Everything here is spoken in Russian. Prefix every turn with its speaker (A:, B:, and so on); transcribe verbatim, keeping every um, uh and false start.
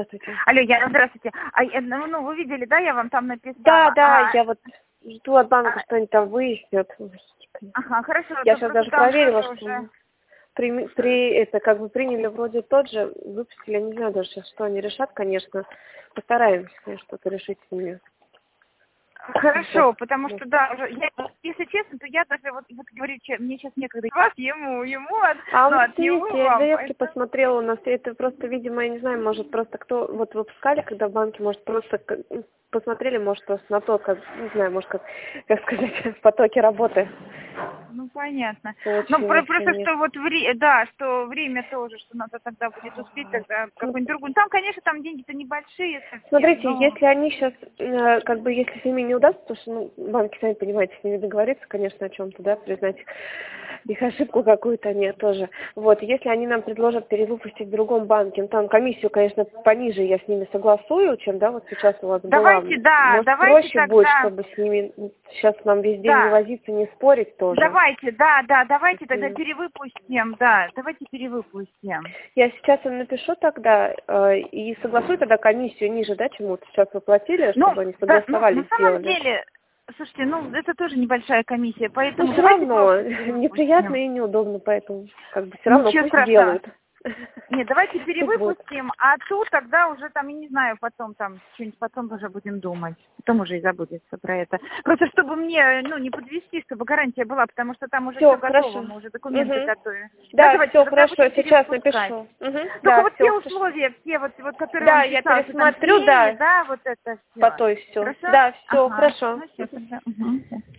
A: Здравствуйте.
B: Алло, Яна, здравствуйте. А, я- ну, ну, вы видели, да, я вам там написала?
A: Да, да,
B: А,
A: я вот жду от банка,
B: а,
A: что они там выяснят.
B: Ага, хорошо.
A: Я
B: то
A: сейчас
B: просто
A: даже
B: там
A: проверила,
B: тоже
A: что
B: уже-
A: при, при это как бы приняли вроде тот же, выпустили, я не знаю даже сейчас, что они решат, конечно. Постараемся, конечно, что-то решить с ними.
B: Хорошо,
A: Вот.
B: потому что, да, уже, я, если честно, то я даже, вот, вот говорю, че- мне сейчас некогда вас, ему, ему, от,
A: А
B: ну,
A: вот
B: от него
A: видите, я
B: вам.
A: заявки
B: поэтому-
A: посмотрела у нас, и это просто, видимо, я не знаю, может, просто кто вот выпускали, когда в банке, может, просто к- посмотрели, может, просто на то, как, не знаю, может, как, как сказать, в потоке работы.
B: Ну, понятно. Ну,
A: Получилось,
B: про- просто,
A: нет.
B: что вот, вре- да, что время тоже, что надо тогда будет успеть, тогда какой-нибудь другой. Ну, там, конечно, там деньги-то небольшие совсем,
A: Смотрите,
B: но...
A: если они сейчас, э, как бы, если с ними не удастся, потому что, ну, банки, сами понимаете, с ними договориться, конечно, о чем-то, да, признать их ошибку какую-то они тоже. Вот, если они нам предложат перевыпустить в другом банке, ну, там комиссию, конечно, пониже я с ними согласую, чем, да, вот сейчас у вас
B: Давайте,
A: была.
B: да,
A: Может,
B: давайте
A: проще будет,
B: тогда...
A: чтобы с ними сейчас нам весь день не
B: Да.
A: возиться, не спорить тоже.
B: Давайте, да, да, давайте тогда
A: Мгм.
B: перевыпустим, да, давайте перевыпустим.
A: Я сейчас им напишу тогда э, и согласую тогда комиссию ниже, да, чему вот сейчас вы платили,
B: Ну,
A: чтобы они
B: да, ну, на
A: согласовали,
B: самом
A: сделали.
B: деле, слушайте, ну, это тоже небольшая комиссия,
A: Ну,
B: поэтому
A: все
B: давайте
A: равно,
B: просто перевыпустим.
A: неприятно и неудобно, поэтому как бы все равно
B: Ничего
A: пусть
B: страшного.
A: делают.
B: Нет, давайте
A: Пусть будет.
B: перевыпустим, а тут тогда уже там, я не знаю, потом там, что-нибудь потом уже будем думать. Потом уже и забудется про это. Просто чтобы мне, ну, не подвести, чтобы гарантия была, потому что там уже
A: Все,
B: все готово,
A: хорошо.
B: мы уже документы
A: Мгм.
B: готовим.
A: Да,
B: давайте,
A: все,
B: тогда
A: хорошо,
B: будем
A: сейчас
B: перевыпускать.
A: напишу. Мгм.
B: Только
A: Да,
B: вот
A: все,
B: те условия, все вот, вот которые
A: да,
B: вам
A: я
B: писал, что там
A: пересмотрю,
B: премии,
A: да,
B: да, вот это все.
A: по той все.
B: Хорошо?
A: Да, все,
B: Ага.
A: хорошо.
B: Ну, все, тогда. Угу.